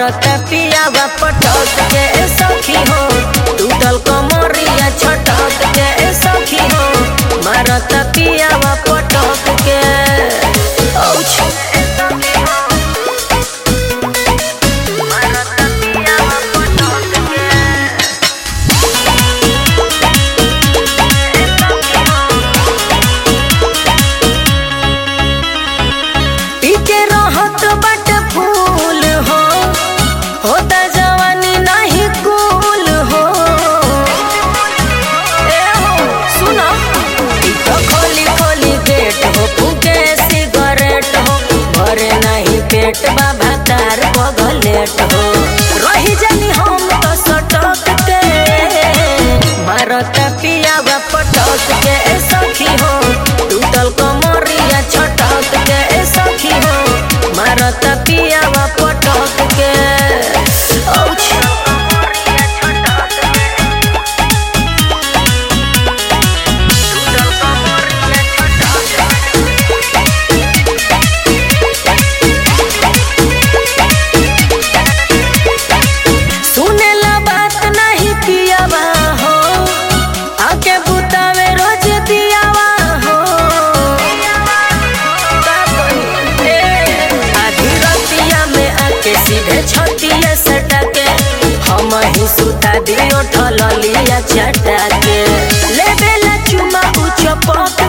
मारत पियावा पटक के सखी हो टूटल कमरिया छटक के सखी हो मारत पियावा पटक के पेट बाबा तार बगलेट हो रही जानी हम तो सटक के मारत पियावा पटक के सखी हो टूटल कमरिया छटक के सखी हो मारत पियावा पटक के छतिया सटके हम ही सुता दियो ठलिया चटके ले बेला चुमा उचपक